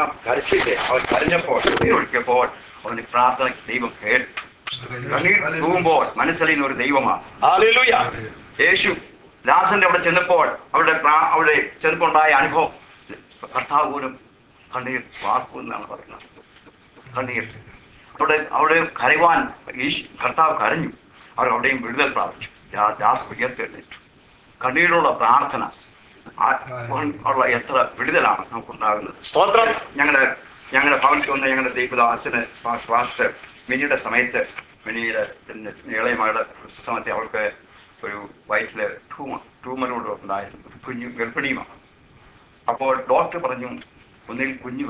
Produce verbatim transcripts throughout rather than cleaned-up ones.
കരച്ചില്ലേ, അവൻ കരഞ്ഞപ്പോൾ ഒഴിക്കപ്പോൾ അവന്റെ പ്രാർത്ഥനയ്ക്ക് ദൈവം കേട്ടു. കണ്ണീർ തൂകുമ്പോൾ മനസ്സറിയുന്ന ഒരു ദൈവമാണ്. ഹല്ലേലൂയ. യേശു ലാസറിന്റെ അവിടെ ചെന്നപ്പോൾ അവിടെ അവിടെ ചെന്നപ്പോണ്ടായ അനുഭവം കർത്താവ് പോലും കണ്ണീർ വാർക്കു എന്നാണ് പറയുന്നത്. കണ്ണീർ അവിടെ അവിടെ കരയുവാൻ കർത്താവ് കരഞ്ഞു. അവർ അവിടെയും വിടുതൽ പ്രാപിച്ചു. ലാസർ ഉയർത്തെഴുന്നേറ്റു. കണ്ണീരുള്ള പ്രാർത്ഥന ഉള്ള എത്ര വിടുതലാണ് നമുക്കുണ്ടാകുന്നത്. സ്തോത്രം. ഞങ്ങളുടെ ഞങ്ങളുടെ ഭവനത്തിൽ വന്ന് ഞങ്ങളുടെ ദൈവദാസന് പാസ്റ്റർ മിനിയുടെ സമയത്ത് മിനിയുടെ ഇളയ മകളുടെ സമയത്ത് അവൾക്ക് ഒരു വയറ്റില് ട്യൂമർ ട്യൂമറോട് ഉണ്ടായിരുന്നു. കുഞ്ഞു ഗർഭിണിയുമാണ്. അപ്പോൾ ഡോക്ടർ പറഞ്ഞു ഒന്നിൽ കുഞ്ഞു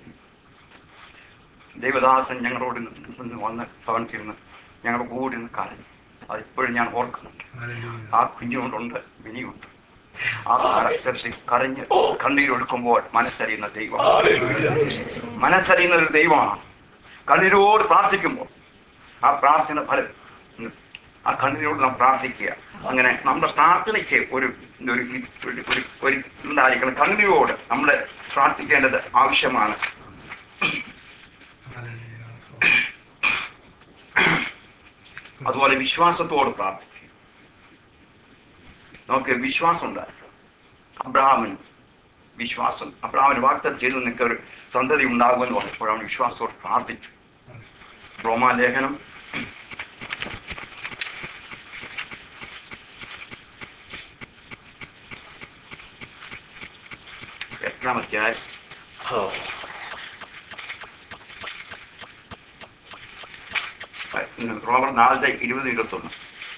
ദൈവദാസൻ ഞങ്ങളോട് നിന്ന് വന്ന് ഭവനത്തിരുന്ന് ഞങ്ങളുടെ കൂടി നിന്ന് കരഞ്ഞു. അതിപ്പോഴും ഞാൻ ഓർക്കുന്നുണ്ട്. ആ കുഞ്ഞുകൊണ്ടുണ്ട്, മിനിയുണ്ട്. ആ കാലത്തിൽ കരഞ്ഞ് കണ്ണീരൊടുക്കുമ്പോൾ മനസ്സറിയുന്ന ദൈവം, മനസ്സറിയുന്ന ഒരു ദൈവമാണ്. കണ്ണീരോട് പ്രാർത്ഥിക്കുമ്പോൾ ആ പ്രാർത്ഥന ഫലം, ആ കണ്ണീരോട് നാം പ്രാർത്ഥിക്കുക. അങ്ങനെ നമ്മുടെ പ്രാർത്ഥനയ്ക്ക് ഒരു ഒരു ഉണ്ടായിരിക്കണം. കണ്ണീരോട് നമ്മൾ പ്രാർത്ഥിക്കേണ്ടത് ആവശ്യമാണ്. അതുപോലെ വിശ്വാസത്തോട് പ്രാർത്ഥിക്കുക. നമുക്ക് വിശ്വാസം ഉണ്ടായിരുന്നു. അബ്രഹാമിന് വിശ്വാസം, അബ്രഹാമിന് വാഗ്ദത്തം ചെയ്തു നിനക്ക് ഒരു സന്തതി ഉണ്ടാകുമെന്ന് പറഞ്ഞപ്പോൾ അവൻ വിശ്വാസത്തോട് പ്രാർത്ഥിച്ചു. റോമാലേഖനം എട്ടാം അധ്യായം റോമർ നാലിന്റെ ഇരുപത് ഇരുപത്തൊന്ന്.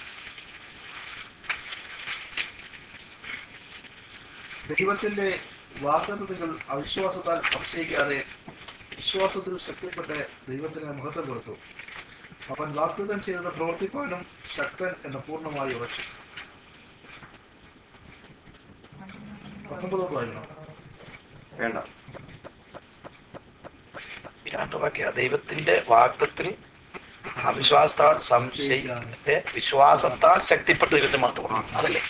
ദൈവത്തിന്റെ വാഗ്ദത്തങ്ങൾ അവിശ്വാസത്താൽ സംശയിക്കാതെ വിശ്വാസത്തിൽ ശക്തിപ്പെട്ട് ദൈവത്തിന് മഹത്വം കൊടുത്തു. അവൻ വാഗ്ദത്തം ചെയ്തത് പ്രവർത്തിപ്പാനും ശക്തൻ എന്ന് പൂർണ്ണമായി ഉറച്ചു. പത്തൊമ്പതോട് വായിക്കണം. വേണ്ട. ദൈവത്തിന്റെ വാഗ്ദത്തിൽ അവിശ്വാസത്താൽ സംശയിക്കാതെ വിശ്വാസത്താൽ ശക്തിപ്പെട്ട് ദൈവത്തെ മഹത്വം. അതല്ലേ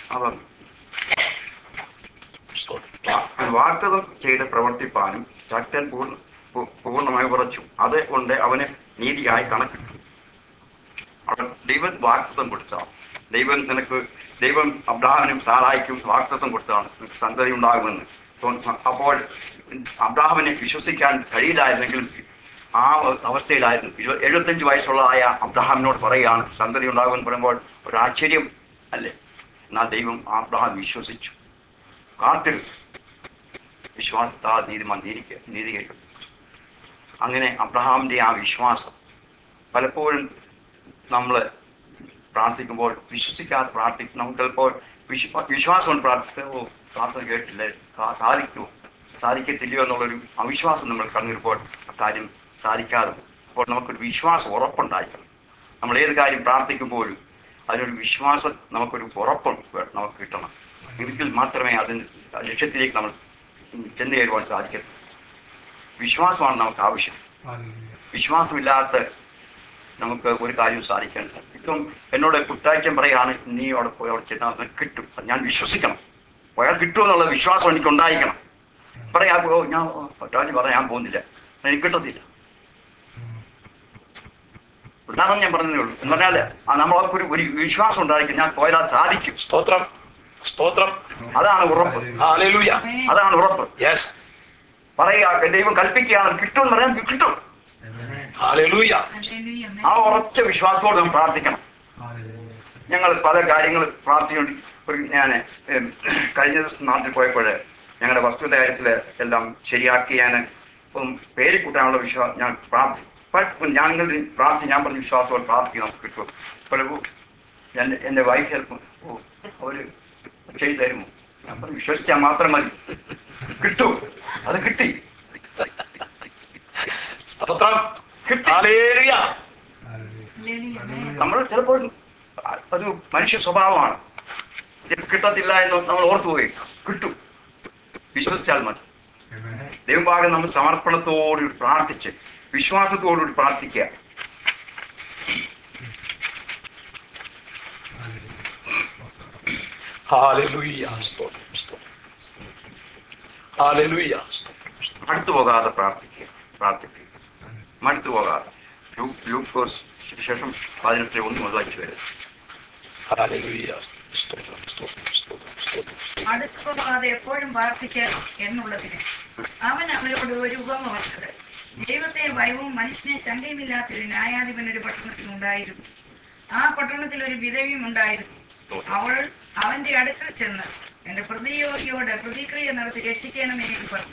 വാഗ്ദത്തം ചെയ്ത് പ്രവർത്തിപ്പാനും ശക്തൻ പൂർണ്ണ പൂർണ്ണമായി ഉറച്ചു. അത് കൊണ്ട് അവന് നീതിയായി കണക്കിട്ടു. അവൻ ദൈവം വാഗ്ദത്തം കൊടുത്താണ്. ദൈവം നിനക്ക് ദൈവം അബ്രഹാമിനും സാറായിക്കും വാഗ്ദത്തം കൊടുത്താണ് നിനക്ക് സന്തതി ഉണ്ടാകുമെന്ന്. അപ്പോൾ അബ്രഹാമിനെ വിശ്വസിക്കാൻ കഴിയില്ലായിരുന്നെങ്കിലും ആ അവസ്ഥയിലായിരുന്നു. എഴുപത്തഞ്ച് വയസ്സുള്ളതായ അബ്രഹാമിനോട് പറയുകയാണ് സന്തതി ഉണ്ടാകുമെന്ന് പറയുമ്പോൾ ഒരു ആശ്ചര്യം അല്ലേ? എന്നാൽ ദൈവം അബ്രഹാം വിശ്വസിച്ചു, കാത്തിരുന്നു. വിശ്വാസത്താൽ നീതിമാൻ നീതിക്ക് നീതി കേട്ടു. അങ്ങനെ അബ്രഹാമിന്റെ ആ വിശ്വാസം, പലപ്പോഴും നമ്മൾ പ്രാർത്ഥിക്കുമ്പോൾ വിശ്വസിക്കാതെ പ്രാർത്ഥിക്കും. നമുക്ക് ചിലപ്പോൾ വിശ്വാ വിശ്വാസം കൊണ്ട് പ്രാർത്ഥിക്കുമോ പ്രാർത്ഥന കേട്ടില്ലേ, സാധിക്കുമോ സാധിക്കത്തില്ലയോ എന്നുള്ളൊരു അവിശ്വാസം നമ്മൾ കടന്നിരുമ്പോൾ കാര്യം സാധിക്കാതെ. അപ്പോൾ നമുക്കൊരു വിശ്വാസം ഉറപ്പുണ്ടായിരിക്കണം. നമ്മൾ ഏത് കാര്യം പ്രാർത്ഥിക്കുമ്പോഴും അതിനൊരു വിശ്വാസം, നമുക്കൊരു ഉറപ്പ് നമുക്ക് കിട്ടണം. എങ്കിൽ മാത്രമേ അതിന് ലക്ഷ്യത്തിലേക്ക് നമ്മൾ ചെന്ന് കയറുവാൻ സാധിക്കത്തുള്ളൂ. വിശ്വാസമാണ് നമുക്ക് ആവശ്യം. വിശ്വാസമില്ലാത്ത നമുക്ക് ഒരു കാര്യവും സാധിക്കേണ്ട. ഇപ്പം എന്നോട് കുട്ടാഴ്ചം പറയാണ്, നീ അവിടെ പോയി അവിടെ ചെന്നാൽ അത് കിട്ടും. ഞാൻ വിശ്വസിക്കണം, പോയാൽ കിട്ടുമെന്നുള്ള വിശ്വാസം എനിക്ക് ഉണ്ടായിരിക്കണം. പറയാ ഞാൻ കുട്ടാഴ്ച പറഞ്ഞാൽ ഞാൻ പോകുന്നില്ല, എനിക്ക് കിട്ടത്തില്ല. ഉദാഹരണം ഞാൻ പറഞ്ഞതേ ഉള്ളൂ. എന്ന് പറഞ്ഞാൽ നമ്മളൊക്കെ ഒരു വിശ്വാസം ഉണ്ടായിരിക്കും, ഞാൻ പോയാൽ സാധിക്കും. സ്തോത്രം, സ്തോത്രം. അതാണ് ഉറപ്പ്. ഹല്ലേലൂയ. അതാണ് ഉറപ്പ്. യെസ്. പറയുക ദൈവം കൽപ്പിക്കുകയാണ്, കിട്ടുമെന്ന് പറയാൻ കിട്ടും. ഹല്ലേലൂയ. ആ ഉറച്ച വിശ്വാസത്തോടെ നാം പ്രാർത്ഥിക്കണം. ഞങ്ങൾ പല കാര്യങ്ങൾ പ്രാർത്ഥിച്ചുകൊണ്ട് ഒരു ഞാൻ കഴിഞ്ഞ ദിവസം നാട്ടിൽ പോയപ്പോൾ ഞങ്ങളുടെ വസ്തുവിന്റെ കാര്യത്തിൽ എല്ലാം ശരിയാക്കി ഞാൻ ഇപ്പം പേര് കൂട്ടാനുള്ള വിശ്വാസം ഞാൻ പ്രാർത്ഥി ഞങ്ങൾ പ്രാർത്ഥി ഞാൻ പറഞ്ഞ വിശ്വാസത്തോടെ പ്രാർത്ഥിക്കും, നമുക്ക് കിട്ടും. പലപ്പോൾ എൻ്റെ എൻ്റെ വൈഫ് ഹെൽപ്പ് ഓ അവര് ചെയ്തു തരുമോ? ഞാൻ പറഞ്ഞു വിശ്വസിച്ചാൽ മാത്രം മതി, കിട്ടും. അത് കിട്ടി. നമ്മൾ ചിലപ്പോൾ അത് മനുഷ്യ സ്വഭാവമാണ്, കിട്ടത്തില്ല എന്ന് നമ്മൾ ഓർത്തുപോയി. കിട്ടും, വിശ്വസിച്ചാൽ മതി. ദൈവഭാഗം നമ്മൾ സമർപ്പണത്തോടുകൂടി പ്രാർത്ഥിച്ച് വിശ്വാസത്തോടുകൂടി പ്രാർത്ഥിക്കുക. ഹല്ലേലൂയ. ഹല്ലേലൂയ. മടുത്തു പോകാതെ പ്രാർത്ഥിക്കുക പ്രാർത്ഥിക്കുക മടുത്തു പോകാതെ. ലൂക്കോസ് ശേഷം പതിനെട്ട് ഒന്ന് മുതൽ അയച്ചു വരും. ഹല്ലേലൂയ. സ്തോത്രം, സ്തോത്രം, സ്തോത്രം, സ്തോത്രം. അടുത്തു പോകാതെ എപ്പോഴും പ്രാർത്ഥിക്കുക എന്നുള്ളതിന് അവൻ അവരോട് ഒരു ഉപമ പറഞ്ഞത്. ദൈവത്തെ ഭയവും മനുഷ്യനെ ശങ്കയുമില്ലാത്തൊരു ന്യായാധിപൻ ഒരു പട്ടണത്തിൽ ഉണ്ടായിരുന്നു. ആ പട്ടണത്തിൽ ഒരു വിധവയും ഉണ്ടായിരുന്നു. അവൾ അവന്റെ അടുക്കൽ ചെന്ന് എന്റെ പ്രതിയോഗിയോട് പ്രതിക്രിയ നടത്തി രക്ഷിക്കണമെന്ന് എനിക്ക് പറഞ്ഞു.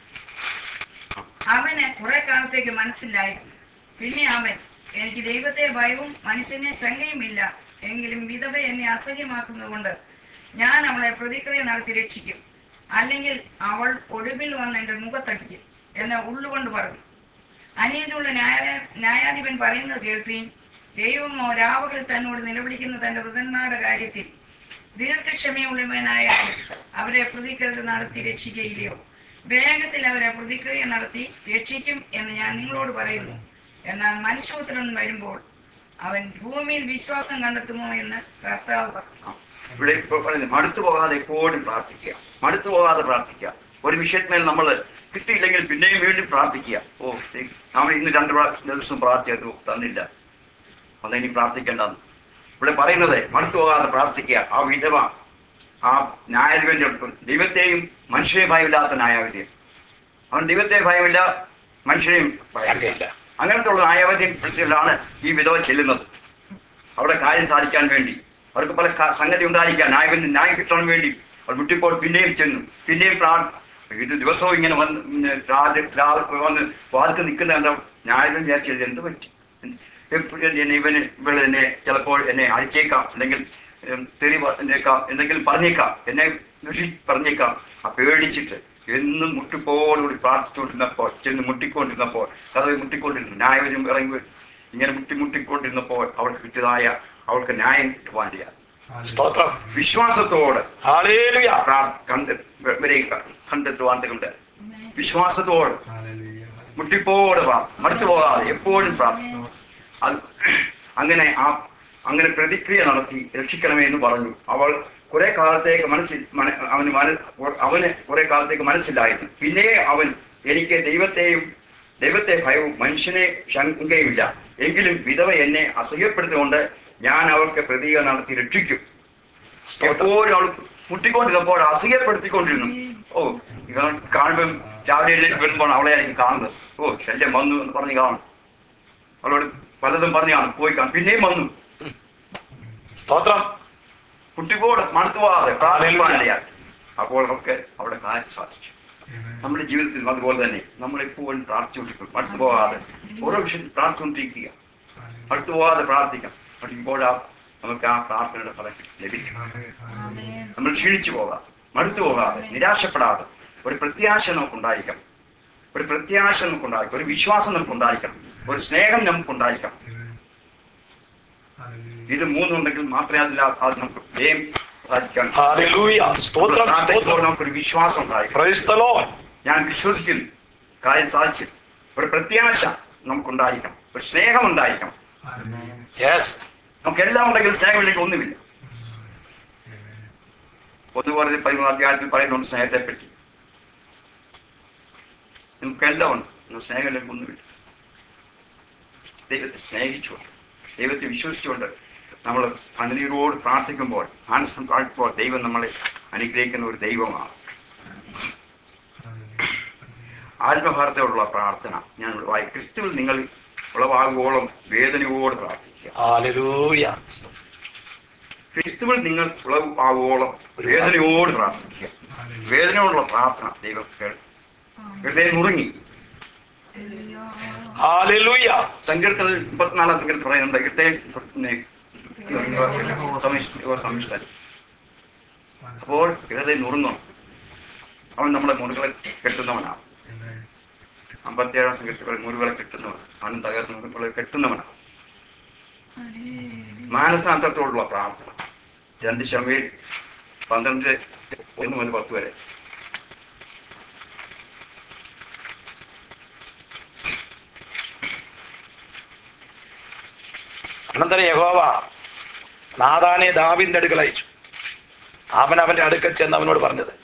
അവന് കുറെ കാലത്തേക്ക് മനസ്സിലായിരുന്നു. പിന്നെ അവൻ, എനിക്ക് ദൈവത്തെ ഭയവും മനുഷ്യനെ ശങ്കയുമില്ല, എങ്കിലും വിധവ എന്നെ അസഹ്യമാക്കുന്നത് കൊണ്ട് ഞാൻ അവളെ പ്രതിക്രിയ നടത്തി രക്ഷിക്കും, അല്ലെങ്കിൽ അവൾ ഒടുവിൽ വന്ന് എന്റെ മുഖത്തടിക്കും എന്ന് ഉള്ളുകൊണ്ട് പറഞ്ഞു. അനീതിയുള്ള ന്യായ ന്യായാധിപൻ പറയുന്നത് കേൾപ്പീൻ. ദൈവമോ രാവുകളിൽ തന്നോട് നിലവിളിക്കുന്ന തന്റെ വൃതന്മാരുടെ കാര്യത്തിൽ ദീർഘക്ഷമയുള്ളവനായ അവരെ പ്രതിക്രിയ നടത്തി രക്ഷിക്കുകയില്ലയോ? വേഗത്തിൽ അവരെ പ്രതിക്രിയ നടത്തി രക്ഷിക്കും എന്ന് ഞാൻ നിങ്ങളോട് പറയുന്നു. എന്നാൽ മനുഷ്യപുത്രൻ വരുമ്പോൾ അവൻ ഭൂമിയിൽ വിശ്വാസം കണ്ടെത്തുമോ എന്ന് കർത്താവ് പറഞ്ഞു. ഇവിടെ ഇപ്പോൾ പറയുന്നത് മടുത്തു പോകാതെ എപ്പോഴും പ്രാർത്ഥിക്കുക, മടുത്തു പോകാതെ പ്രാർത്ഥിക്കുക. ഒരു വിഷയത്തിന്മേൽ നമ്മൾ കിട്ടിയില്ലെങ്കിൽ പിന്നെയും വീണ്ടും പ്രാർത്ഥിക്കുക. ഓ നമ്മൾ ഇന്ന് രണ്ട് ദിവസം പ്രാർത്ഥിച്ചു തന്നില്ല, അതെനി പ്രാർത്ഥിക്കേണ്ടെന്ന്. ഇവിടെ പറയുന്നത് മടുത്തു പോകാതെ പ്രാർത്ഥിക്കുക. ആ വിധവ ആ ന്യായാധിപന്റെ ദൈവത്തെയും മനുഷ്യരെയും ഭയമില്ലാത്ത ന്യായാധിപൻ, അവൻ ദൈവത്തെ ഭയമില്ല മനുഷ്യരെയും ഭയമില്ല. അങ്ങനത്തെ ഉള്ള ന്യായാധിപത്യത്തിലാണ് ഈ വിധവ ചെല്ലുന്നത്. അവിടെ കാര്യം സാധിക്കാൻ വേണ്ടി അവർക്ക് പല സംഗതി ഉണ്ടായിരിക്കാം. ന്യായത്തിന് ന്യായം കിട്ടാൻ വേണ്ടി അവർ മുട്ടിപ്പോൾ പിന്നെയും ചെന്നു, പിന്നെയും പ്രാ ഇത് ദിവസവും ഇങ്ങനെ വന്ന് വന്ന് വാതിക്ക് നിൽക്കുന്ന എന്താ ന്യായം വിചാരിച്ചത് എന്ത് പറ്റി, ഇവന് ഇവിടെ എന്നെ ചിലപ്പോൾ എന്നെ അഴിച്ചേക്കാം, അല്ലെങ്കിൽ തെറി പറഞ്ഞേക്കാം, എന്തെങ്കിലും പറഞ്ഞേക്കാം, എന്നെ ദുഷി പറഞ്ഞേക്കാം. ആ പേടിച്ചിട്ട് എന്നും മുട്ടിപ്പോടുകൂടി പ്രാർത്ഥിച്ചുകൊണ്ടിരുന്നപ്പോൾ ചെന്ന് മുട്ടിക്കൊണ്ടിരുന്നപ്പോൾ കഥവ് മുട്ടിക്കൊണ്ടിരുന്നു. ന്യായവരും ഇറങ്ങി ഇങ്ങനെ മുട്ടി മുട്ടിക്കൊണ്ടിരുന്നപ്പോൾ അവൾക്ക് കിട്ടിയതായ അവൾക്ക് ന്യായം കിട്ടുവാനില്ല. വിശ്വാസത്തോട് കണ്ടെത്തുവാൻ കൊണ്ട് വിശ്വാസത്തോട് മുട്ടിപ്പോടെ മടുത്തു പോകാതെ എപ്പോഴും പ്രാർത്ഥിക്കും. അത് അങ്ങനെ ആ അങ്ങനെ പ്രതിക്രിയ നടത്തി രക്ഷിക്കണമേ എന്ന് പറഞ്ഞു. അവൾ കുറെ കാലത്തേക്ക് മനസ്സിൽ അവന് അവന് കുറെ കാലത്തേക്ക് മനസ്സിലായിരുന്നു. പിന്നെ അവൻ, എനിക്ക് ദൈവത്തെയും ദൈവത്തെ ഭയവും മനുഷ്യനെ ശങ്കയുമില്ല, എങ്കിലും വിധവ എന്നെ അസഹ്യപ്പെടുത്തിക്കൊണ്ട് ഞാൻ അവൾക്ക് പ്രതിക നടത്തി രക്ഷിക്കും. എപ്പോഴും അവൾ മുട്ടിക്കൊണ്ടിരുന്നപ്പോൾ അസഹ്യപ്പെടുത്തിക്കൊണ്ടിരുന്നു. ഓ ഇവൾ കാണുമ്പം രാവിലെ വരുമ്പോൾ അവളെ ആയിരിക്കും കാണുന്നത്. ഓ ശല്യം വന്നു എന്ന് പറഞ്ഞ് കാണും, അവളോട് പലതും പറഞ്ഞ് കാണും, പോയി കാണും, പിന്നെയും വന്നു. സ്തോത്രം. കുട്ടിക്കോട് മടുത്തു പോകാതെ പ്രാർത്ഥിക്കാനിടയാൽ അപ്പോൾ അവർക്ക് അവിടെ കാര്യം സാധിച്ചു. നമ്മുടെ ജീവിതത്തിൽ അതുപോലെ തന്നെ നമ്മൾ എപ്പോഴും പ്രാർത്ഥിച്ചുകൊണ്ടിരിക്കും. മടുത്തു പോകാതെ ഓരോ വിഷയത്തിൽ പ്രാർത്ഥിച്ചുകൊണ്ടിരിക്കുക, മടുത്തു പോകാതെ പ്രാർത്ഥിക്കാം. പഠിക്കുമ്പോഴാ നമുക്ക് ആ പ്രാർത്ഥനയുടെ ഫലം ലഭിക്കും. നമ്മൾ ക്ഷീണിച്ചു പോകാം, മടുത്തു പോകാതെ, നിരാശപ്പെടാതെ ഒരു പ്രത്യാശ നമുക്കുണ്ടായിരിക്കണം. ഒരു പ്രത്യാശ നമുക്കുണ്ടായിരിക്കണം, ഒരു വിശ്വാസം നമുക്കുണ്ടായിരിക്കണം, ഒരു സ്നേഹം നമുക്കുണ്ടായിരിക്കണം. ഇത് മൂന്നുണ്ടെങ്കിൽ മാത്രമേ അതില്ല അത് നമുക്ക് ജയം സാധിക്കാൻ. നമുക്കൊരു വിശ്വാസം ഉണ്ടായിരിക്കണം. ഞാൻ വിശ്വസിക്കുന്നു, കാര്യം സാധിക്കും. ഒരു പ്രത്യാശ നമുക്കുണ്ടായിരിക്കണം, ഒരു സ്നേഹം ഉണ്ടായിരിക്കണം. നമുക്കെല്ലാം ഉണ്ടെങ്കിൽ സ്നേഹമില്ലെങ്കിൽ ഒന്നുമില്ല. പൊതുപോലെ പതിമൂന്ന് അധ്യായത്തിൽ പറയുന്നുണ്ട് സ്നേഹത്തെ പറ്റി. നമുക്കെല്ലാം ഉണ്ട്, സ്നേഹമില്ലെങ്കിൽ ഒന്നുമില്ല. ദൈവത്തെ സ്നേഹിച്ചുകൊണ്ട്, ദൈവത്തെ വിശ്വസിച്ചുകൊണ്ട് നമ്മൾ കണ്ണുനീരോട് പ്രാർത്ഥിക്കുമ്പോൾ, ആനന്ദം കാണിക്കുമ്പോൾ ദൈവം നമ്മളെ അനുഗ്രഹിക്കുന്ന ഒരു ദൈവമാണ്. ആത്മഭാരത്തോടുള്ള പ്രാർത്ഥന ഞാൻ വായി. ക്രിസ്തുവിൽ നിങ്ങൾ ഉളവാകുവോളം വേദനയോട് പ്രാർത്ഥിക്കുക. ക്രിസ്തുവിൽ നിങ്ങൾ ഉളവാകുവോളം വേദനയോട് പ്രാർത്ഥിക്കുക. വേദനയോടുള്ള പ്രാർത്ഥന ദൈവം കേൾക്കും. ഹൃദയം നുറുങ്ങി. സങ്കീർത്തന മുപ്പത്തിനാലാം സങ്കീർത്തനം പറയുന്നുണ്ട്, ഹൃദയം സമിഷ്ടൻ. അപ്പോൾ ഹൃദയം നുറുങ്ങണം. അവൻ നമ്മുടെ മുറികളെ കെട്ടുന്നവനാണ്. അമ്പത്തിയേഴാം സങ്കീർത്തനം മുറികളെ കെട്ടുന്നവൻ, അവൻ തകർന്ന മുറികളെ കെട്ടുന്നവനാണ്. മാനസാന്തരത്തോടുള്ള പ്രാർത്ഥന രണ്ട് ശമൂവേൽ പന്ത്രണ്ട് ഒന്ന് മുതൽ പത്ത് വരെ. അനന്തരം യഹോവ നാഥാനെ ദാവീദിന്റെ അടുക്കൽ അയച്ചു. അവൻ അവന്റെ അടുക്കൽ ചെന്ന് അവനോട് പറഞ്ഞത്,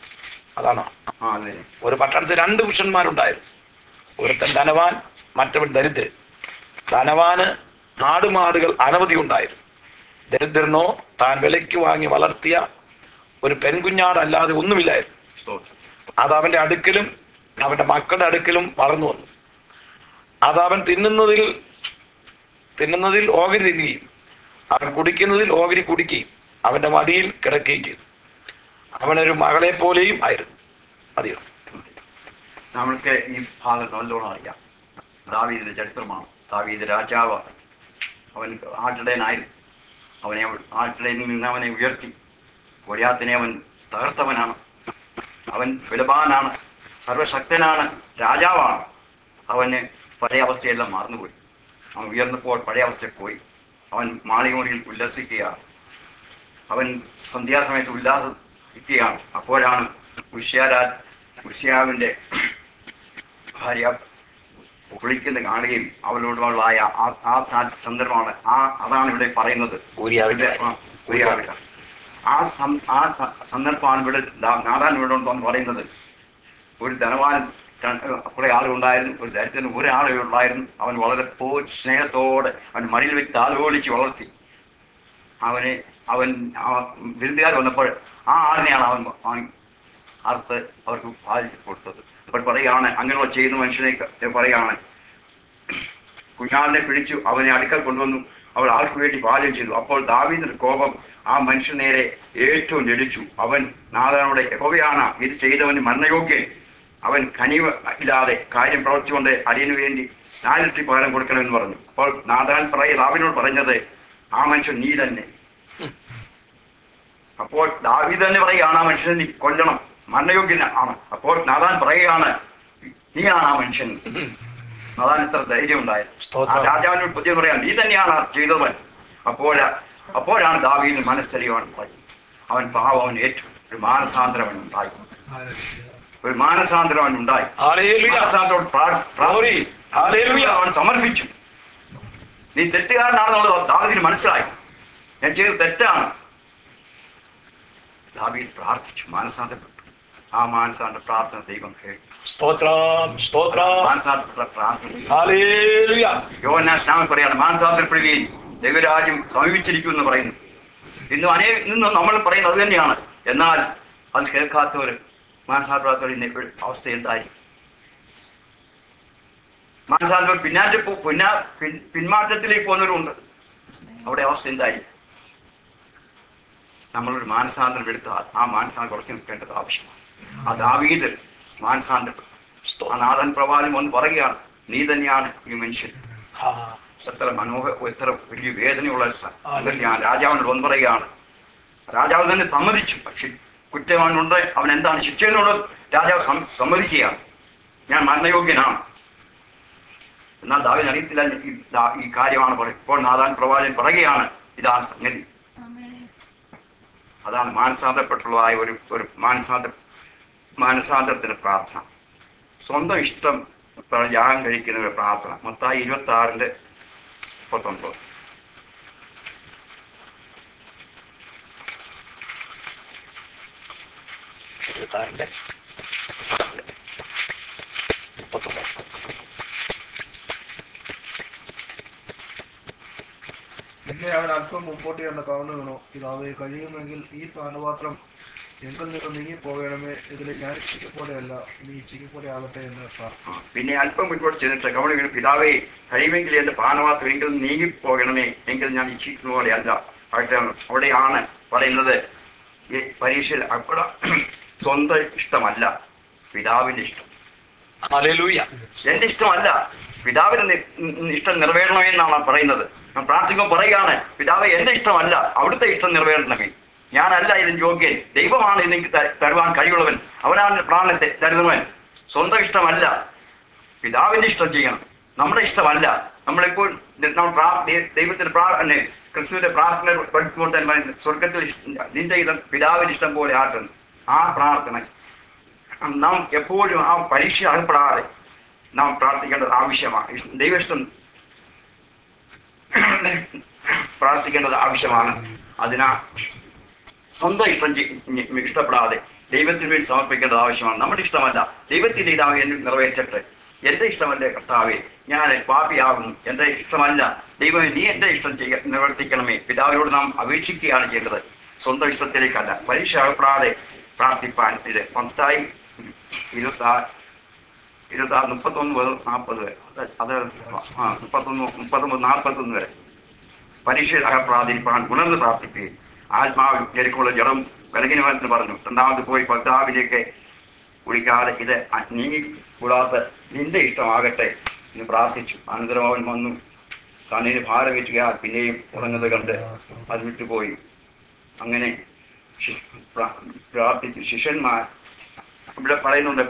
അതാണോ? ആ അതെ. ഒരു പട്ടണത്തിൽ രണ്ട് പുരുഷന്മാരുണ്ടായിരുന്നു. ഒരുത്തൻ ധനവാൻ, മറ്റവൻ ദരിദ്രൻ. ധനവാന് നാടുമാടുകൾ അനവധി ഉണ്ടായിരുന്നു. ദരിദ്രനോ താൻ വിലയ്ക്ക് വാങ്ങി വളർത്തിയ ഒരു പെൺകുഞ്ഞാടല്ലാതെ ഒന്നുമില്ലായിരുന്നു. അത് അവന്റെ അടുക്കലും അവന്റെ മക്കളുടെ അടുക്കലും വളർന്നു വന്നു. അത് അവൻ തിന്നുന്നതിൽ തിന്നുന്നതിൽ ഓഹരി തിന്നുകയും അവൻ കുടിക്കുന്നതിൽ ഓഹരി കുടിക്കുകയും അവന്റെ മടിയിൽ കിടക്കുകയും ചെയ്തു. അവനൊരു മകളെ പോലെയും ആയിരുന്നു. അതെയോ? നമ്മൾക്ക് ഈ ഭാഗം നല്ലോണം അറിയാം. ദാവീദിന്റെ ചരിത്രമാണ്. ദാവീദ് രാജാവ്, അവൻ ആട്ടിടയനായിരുന്നു. അവനെ ആട്ടിടയനിൽ നിന്ന് അവനെ ഉയർത്തി. ഗോലിയാത്തിനെ അവൻ തകർത്തവനാണ്. അവൻ ബലവാനാണ്, സർവശക്തനാണ്, രാജാവാണ്. അവന് പഴയ അവസ്ഥയെല്ലാം മറന്നുപോയി. അവൻ ഉയർന്നപ്പോൾ പഴയ അവസ്ഥയിൽ പോയി. അവൻ മാളികമുറിയിൽ ഉല്ലസിക്കുകയാണ്. അവൻ സന്ധ്യാസമയത്ത് ഉല്ലാസിക്കുകയാണ്. അപ്പോഴാണ് ഉഷ്യാരാ ഉഷ്യാവിന്റെ ഭാര്യ കുളിക്കുന്ന കാണുകയും അവളോടുള്ളായ ആ സന്ദർഭമാണ് ആ അതാണ് ഇവിടെ പറയുന്നത്. ഊരിയാവിന്റെ ഊരിയാവില്ല ആ ആ സന്ദർഭമാണ് ഇവിടെ നാടാൻ ഇവിടെ ഉണ്ടെന്ന് പറയുന്നത്. ഒരു ധനവാൻ കുറെ ആളുകളുണ്ടായിരുന്നു, ഒരു ദരിദ്രന് ഒരാളെ ഉള്ളായിരുന്നു. അവൻ വളരെ പോ സ്നേഹത്തോടെ അവൻ മടിയിൽ വെച്ച് താലോലിച്ച് വളർത്തി. അവനെ അവൻ വിരുന്നുകാർ വന്നപ്പോൾ ആ ആളിനെയാണ് അവൻ വാങ്ങി അറുത്ത് അവർക്ക് പാലിച്ച് കൊടുത്തത്. അപ്പോൾ പറയുകയാണ്, അങ്ങനെയുള്ള ചെയ്യുന്ന മനുഷ്യനെ പറയുകയാണ്, കുഞ്ഞാളിനെ പിടിച്ചു അവനെ അടുക്കൽ കൊണ്ടുവന്നു. അവൾ ആൾക്ക് വേണ്ടി പാചകം ചെയ്തു. അപ്പോൾ ദാവീദിന്റെ കോപം ആ മനുഷ്യ നേരെ ഏറ്റവും ജടിച്ചു. അവൻ നാഥാനോട്, യഹോവയാണ് ഇത് ചെയ്തവന് മരണയോഗ്യൻ. അവൻ കനിവ് ഇല്ലാതെ കാര്യം പ്രവർത്തിച്ചുകൊണ്ട് അടിയനു വേണ്ടി നാലിരട്ടി പകരം കൊടുക്കണമെന്ന് പറഞ്ഞു. അപ്പോൾ നാഥാൻ പറയ ദാവീദിനോട് പറഞ്ഞത്, ആ മനുഷ്യൻ നീ തന്നെ. അപ്പോൾ ദാവീദ് തന്നെ പറയുകയാണ്, ആ മനുഷ്യനെ നീ കൊല്ലണം, മരണയോഗ്യൻ ആണ്. അപ്പോൾ നാഥാൻ പറയുകയാണ്, നീയാണ് ആ മനുഷ്യൻ. നാഥാൻ ഇത്ര ധൈര്യം ഉണ്ടായിരുന്നു. ആ രാജാവിനോട് പുതിയ പറയാൻ, നീ തന്നെയാണ് ചെയ്തവൻ. അപ്പോഴ അപ്പോഴാണ് ദാവീദിന് മനസ്സറിയാൻ ഉണ്ടായി. അവൻ പാവം അവൻ ഏറ്റു. ഒരു മാനസാന്തരം അവൻ ഉണ്ടായി. ഒരു മാനസാന്തരം അവൻ ഉണ്ടായി. അവൻ സമർപ്പിച്ചു. നീ തെറ്റുകാരനാണെന്നുള്ളത് ദാവീദിന് മനസ്സിലായി. ഞാൻ ചെയ്തത് തെറ്റാണ്. ദാവീദ് പ്രാർത്ഥിച്ചു, മാനസാന്തരപ്പെട്ടു. ആ മാനസാന്തര പ്രാർത്ഥന ദൈവം കേട്ടു. മാനസാന്തര പ്രാർത്ഥന യോഹന്നാൻ സ്നാപകൻ പറയാണ്, മാനസാന്തരപ്പെടുകയും ദൈവരാജ്യം സമീപിച്ചിരിക്കും എന്ന് പറയുന്നു. ഇന്ന് അനേക ഇന്ന് നമ്മൾ പറയുന്നത് അത് തന്നെയാണ്. എന്നാൽ അത് കേൾക്കാത്തവർ, മാനസാന്തരപ്പെട്ടവർ ഇന്ന് അവസ്ഥ എന്തായിരിക്കും? മാനസാന്തരം പിന്നാറ്റ പിന്നാ പിന്മാറ്റത്തിലേക്ക് പോകുന്നവരുണ്ട്. അവിടെ അവസ്ഥ എന്തായിരിക്കും? നമ്മളൊരു മാനസാന്തരം എടുത്താൽ ആ മാനസാന്തരം കുറച്ച് നിൽക്കേണ്ടത് ആവശ്യമാണ്. ആ ദാവീദ് മാനസാന്തരപ്പെട്ടു. ആ നാഥൻ പ്രവാചകൻ വന്ന് പറയുകയാണ്, നീ തന്നെയാണ് ഈ മനുഷ്യൻ. എത്ര മനോഹ എത്ര വലിയ വേദനയുള്ള ഞാൻ രാജാവിനോട് വന്ന് പറയുകയാണ്. രാജാവ് തന്നെ സമ്മതിച്ചു. പക്ഷെ കുറ്റവാനുണ്ട്, അവൻ എന്താണ് ശിക്ഷയോട് രാജാവ് സമ്മതിക്കുകയാണ്, ഞാൻ മരണയോഗ്യനാണ്. എന്നാൽ ദാവീദ് അറിയത്തില്ല ഈ കാര്യമാണ് പറയും. ഇപ്പോൾ നാഥാൻ പ്രവാചകൻ പറയുകയാണ്, ഇതാണ് സംഗതി. അതാണ് മാനസാന്തരപ്പെട്ടുള്ളതായ ഒരു ഒരു മാനസാന്തര മാനസാന്തരത്തിന്റെ പ്രാർത്ഥന. സ്വന്തം ഇഷ്ടം യാഗം കഴിക്കുന്ന ഒരു പ്രാർത്ഥന. മത്തായി ഇരുപത്തി ആറിന്റെ മുപ്പത്തൊമ്പത്. ഇരുപത്താറിന്റെ മുപ്പത്തൊമ്പത്. പിന്നെ അവൻ അല്പം മുമ്പോട്ട് കണ്ട കവന്നു വീണു. ഇതാവെ കഴിയുമെങ്കിൽ ഈ പാനപാത്രം എങ്കിൽ നിന്ന് നീങ്ങിപ്പോകണമേ, ഇതിലെ ഞാൻ ഇച്ഛിക്കപ്പോലെയല്ല, നീ ഇച്ഛിക്കപ്പോലെ ആകട്ടെ എന്ന് പ്രാർത്ഥന. പിന്നെ അല്പം മുൻപോട്ട് ചെന്നിട്ട് കവണ വീണു, പിതാവേ കഴിയുമെങ്കിൽ എന്റെ പാനപാത്രം എങ്കിൽ നീങ്ങിപ്പോകണമേ, എങ്കിൽ ഞാൻ ഇച്ഛിക്കുന്ന പോലെ അല്ല. അവിടെയാണ് പറയുന്നത്, പരീക്ഷയിൽ അവിടെ സ്വന്തം ഇഷ്ടമല്ല, പിതാവിന്റെ ഇഷ്ടം. എന്റെ ഇഷ്ടമല്ല, പിതാവിന്റെ ഇഷ്ടം നിറവേറണമെന്നാണ് പറയുന്നത്. ഞാൻ പ്രാർത്ഥിക്കുമ്പോൾ പറയുകയാണ്, പിതാവെ എന്റെ ഇഷ്ടമല്ല, അവിടുത്തെ ഇഷ്ടം നിറവേറണമേ. ഞാനല്ല ഇതിന് യോഗ്യൻ, ദൈവമാണ് എനിക്ക് തരുവാൻ കഴിവുള്ളവൻ, അവനാണ് പ്രാണത്തെ തരുന്നവൻ. സ്വന്തം ഇഷ്ടമല്ല, പിതാവിന്റെ ഇഷ്ടം ചെയ്യണം, നമ്മുടെ ഇഷ്ടമല്ല. നമ്മളെപ്പോൾ ദൈവത്തിന്റെ പ്രാർത്ഥന, ക്രിസ്തുവിന്റെ പ്രാർത്ഥന പഠിക്കുമ്പോൾ തന്നെ പറയുന്നത്, സ്വർഗത്തിൽ നിന്റെ ഇതം പിതാവിന്റെ ഇഷ്ടം പോലെ ആക്കുന്നു. ആ പ്രാർത്ഥന നാം എപ്പോഴും ആ പരീക്ഷ അകപ്പെടാതെ നാം പ്രാർത്ഥിക്കേണ്ടത് ആവശ്യമാണ്. ദൈവഇഷ്ടം പ്രാർത്ഥിക്കേണ്ടത് ആവശ്യമാണ്. അതിനാ സ്വന്തം ഇഷ്ടം ഇഷ്ടപ്പെടാതെ ദൈവത്തിന് വേണ്ടി സമർപ്പിക്കേണ്ടത് ആവശ്യമാണ്. നമ്മുടെ ഇഷ്ടമല്ല, ദൈവത്തിന്റെ ഇതാവ് എന്നിൽ നിറവേറ്റട്ടെ. എന്റെ ഇഷ്ടമല്ലേ കർത്താവേ, ഞാൻ പാപിയാകുന്നു, എന്റെ ഇഷ്ടമല്ല ദൈവമേ, നീ എന്റെ ഇഷ്ടം ചെയ്യ നിവർത്തിക്കണമേ. പിതാവിനോട് നാം അപേക്ഷിക്കുകയാണ് ചെയ്യേണ്ടത്, സ്വന്തം ഇഷ്ടത്തിലേക്കല്ല. പരീക്ഷ അകപ്പെടാതെ പ്രാർത്ഥിപ്പാൻ. ഇത് പത്തായി ഇരുപത്തി ആറ് ഇരുപത്തി ആറ് മുപ്പത്തൊന്ന് മുതൽ നാൽപ്പത് വരെ, അത് ആ മുപ്പത്തൊന്ന് മുപ്പത് മുതൽ നാൽപ്പത്തൊന്ന് വരെ. പരീക്ഷ അകപ്പെടാതിരിപ്പാൻ ഉണർന്ന് പ്രാർത്ഥിക്കുകയും ആത്മാവിൽ എനിക്കുള്ള ജഡം ബലഹീനമെന്ന് പറഞ്ഞു. രണ്ടാമത് പോയി ഭർത്താവിലേക്ക് കുടിക്കാതെ ഇത് നീങ്ങിക്കൂടാത്ത നിന്റെ ഇഷ്ടമാകട്ടെ എന്ന് പ്രാർത്ഥിച്ചു. അനന്തരം അവൻ വന്നു കണ്ണിന് ഭാരം വെച്ചുകയാൽ പിന്നെയും ഉറങ്ങുന്നത് കണ്ട് അത് വിട്ടുപോയി. അങ്ങനെ പ്രാർത്ഥിച്ചു. ശിഷ്യന്മാർ ഇവിടെ പറയുന്നുണ്ട്,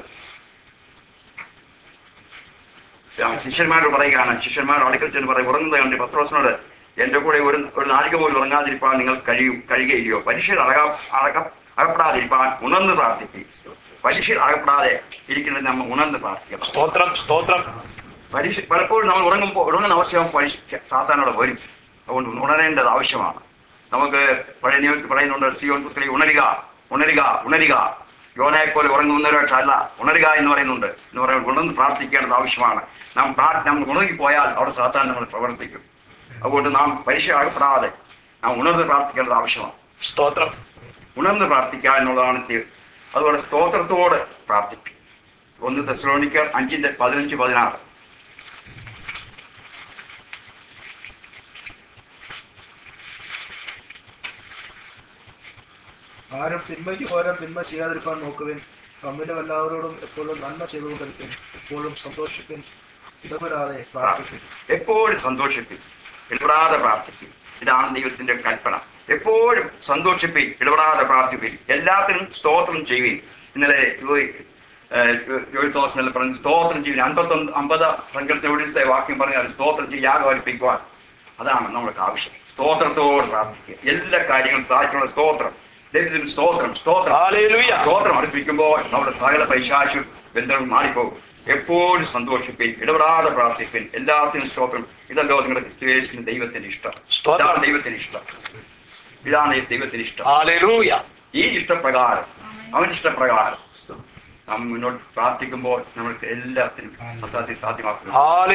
ശിഷ്യന്മാരോട് പറയുകയാണ്, ശിഷ്യന്മാർ അടുക്കൽ ചെന്ന് പറയും, ഉറങ്ങുന്നത് കണ്ട് പത്രോസിനോട് എന്റെ കൂടെ ഒരു ഒരു നാഴിക പോലും ഉറങ്ങാതിരിപ്പാൻ നിങ്ങൾ കഴിയും കഴിയുകയില്ലയോ? പരീക്ഷയിൽ അഴക അഴക അകപ്പെടാതിരിപ്പാൻ ഉണർന്ന് പ്രാർത്ഥിക്കും. പരീക്ഷയിൽ അകപ്പെടാതെ ഇരിക്കുന്നത് നമ്മൾ ഉണർന്ന് പ്രാർത്ഥിക്കണം. സ്തോത്രം സ്തോത്രം. പരീക്ഷ പലപ്പോഴും നമ്മൾ ഉറങ്ങുമ്പോൾ ഉറങ്ങുന്ന അവസ്ഥയാവും പരീക്ഷ സാധാരണ വരും. അതുകൊണ്ട് ഉണരേണ്ടത് ആവശ്യമാണ്. നമുക്ക് പഴയ നിയമത്തിൽ പറയുന്നുണ്ട്, സിയോൻ പുത്രി ഉണരുക ഉണരുക ഉണരുക. യോനയെ പോലെ ഉറങ്ങുന്നവരായിട്ടല്ല, ഉണരുക എന്ന് പറയുന്നുണ്ട്. എന്ന് പറയുന്നത് ഉണർന്ന് പ്രാർത്ഥിക്കേണ്ടത് ആവശ്യമാണ്. നാം പ്രാർത്ഥന നമ്മൾ ഉണർന്നിപ്പോയാൽ അവിടെ സാധാരണ നമ്മൾ പ്രവർത്തിക്കും. അതുകൊണ്ട് നാം പരീക്ഷ അകപ്പെടാതെ നാം ഉണർന്ന് പ്രാർത്ഥിക്കേണ്ടത് ആവശ്യമാണ്. സ്തോത്രം. ഉണർന്ന് പ്രാർത്ഥിക്കുക എന്നുള്ളതാണ്. അതുപോലെ സ്തോത്രത്തോട് പ്രാർത്ഥിക്കും. ഒന്ന് തെസ്സലോനിക്കർ അഞ്ചിന്റെ പതിനഞ്ച് പതിനാറ്. ആരും തിന്മയ്ക്ക് പകരം തിന്മ ചെയ്യാതിരിക്കാൻ നോക്കുവിൻ. തമ്മിലും എല്ലാവരോടും എപ്പോഴും നന്മ ചെയ്തുകൊണ്ടിരിക്കും. എപ്പോഴും സന്തോഷിപ്പിൻ, ഇടപെടാതെ പ്രാർത്ഥിപ്പിൻ. എപ്പോഴും സന്തോഷിപ്പിൻ, ഇടപെടാതെ പ്രാർത്ഥിപ്പിൻ. ഇതാണ് ദൈവത്തിന്റെ കൽപ്പന. എപ്പോഴും സന്തോഷിപ്പിൻ, ഇടപെടാതെ പ്രാർത്ഥിപ്പിൻ. എല്ലാത്തിനും സ്തോത്രം ചെയ്യുവിൻ. ഇന്നലെ ജോയി തോമസ് പറഞ്ഞു, സ്തോത്രം ചെയ്യുവിൻ. അൻപത്തൊന്ന് അമ്പത് സങ്കല്പത്തെ വാക്യം പറഞ്ഞാൽ സ്തോത്രം ചെയ്ത് യാഗം അർപ്പിക്കുവാൻ. അതാണ് നമ്മൾക്ക് ആവശ്യം. സ്തോത്രത്തോട് പ്രാർത്ഥിക്കുക. എല്ലാ കാര്യങ്ങളും സാധിക്കുന്ന സ്തോത്രം, ദൈവത്തിന് സ്തോത്രം സ്തോത്രം സ്തോത്രം അർപ്പിക്കുമ്പോൾ നമ്മുടെ സകല പൈശാചും ബന്ധവും മാറിപ്പോകും. എപ്പോഴും സന്തോഷിപ്പിൻ, ഇടപെടാതെ പ്രാർത്ഥിപ്പിൻ, എല്ലാത്തിനും സ്തോത്രം. ഇതല്ലോ നിങ്ങളുടെ ക്രിസ്തുയേശുവിന് ദൈവത്തിന്റെ ഇഷ്ടം. ഇതാണ് ദൈവത്തിന് ഇഷ്ടം. ഇതാണ് ദൈവത്തിന് ഇഷ്ടം. ഈ ഇഷ്ടപ്രകാരം, അവന്റെ ഇഷ്ടപ്രകാരം നാം മുന്നോട്ട് പ്രാർത്ഥിക്കുമ്പോൾ നമ്മൾക്ക് എല്ലാത്തിനും അസാധ്യം സാധ്യമാക്കും.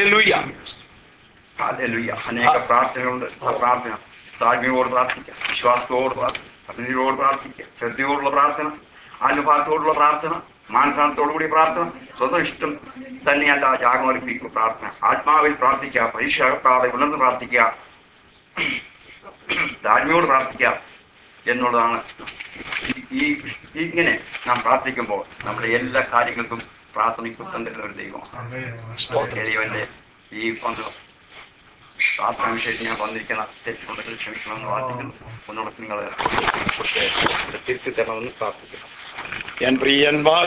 അനേക പ്രാർത്ഥനകളുണ്ട്. ആ പ്രാർത്ഥന താഴ്മയോട് പ്രാർത്ഥിക്കാം, വിശ്വാസത്തോട് പ്രാർത്ഥിക്കാം, കണ്ണീരോട് പ്രാർത്ഥിക്കുക, ശ്രദ്ധയോടുള്ള പ്രാർത്ഥന, അനുഭാവത്തോടുള്ള പ്രാർത്ഥന, മാനസാന്തത്തോടുകൂടിയ പ്രാർത്ഥന. സ്വന്തം ഇഷ്ടം തന്നെയല്ല യാഗമർപ്പിക്കുക പ്രാർത്ഥന. ആത്മാവിൽ പ്രാർത്ഥിക്കുക, പരീക്ഷ അകപ്പെടാതെ ഉണർന്ന് പ്രാർത്ഥിക്കുക, താഴ്മയോട് പ്രാർത്ഥിക്കുക എന്നുള്ളതാണ്. ഈ ഇങ്ങനെ നാം പ്രാർത്ഥിക്കുമ്പോൾ നമ്മുടെ എല്ലാ കാര്യങ്ങൾക്കും പ്രാർത്ഥനയ്ക്ക് ഉത്തരം തരുന്ന ഒരു ദൈവമാണ്. ദൈവന്റെ ഈ വന്ന് പ്രാർത്ഥന വിഷയത്തിൽ ഞാൻ വന്നിരിക്കുന്ന തെറ്റുണ്ടെങ്കിൽ ക്ഷമിക്കണമെന്ന് പ്രാർത്ഥിക്കുന്നു. ഒന്നുകൂടെ നിങ്ങൾ തിരുത്തി തരണമെന്ന് പ്രാർത്ഥിക്കുന്നു. എൻ പ്രിയന്മാർ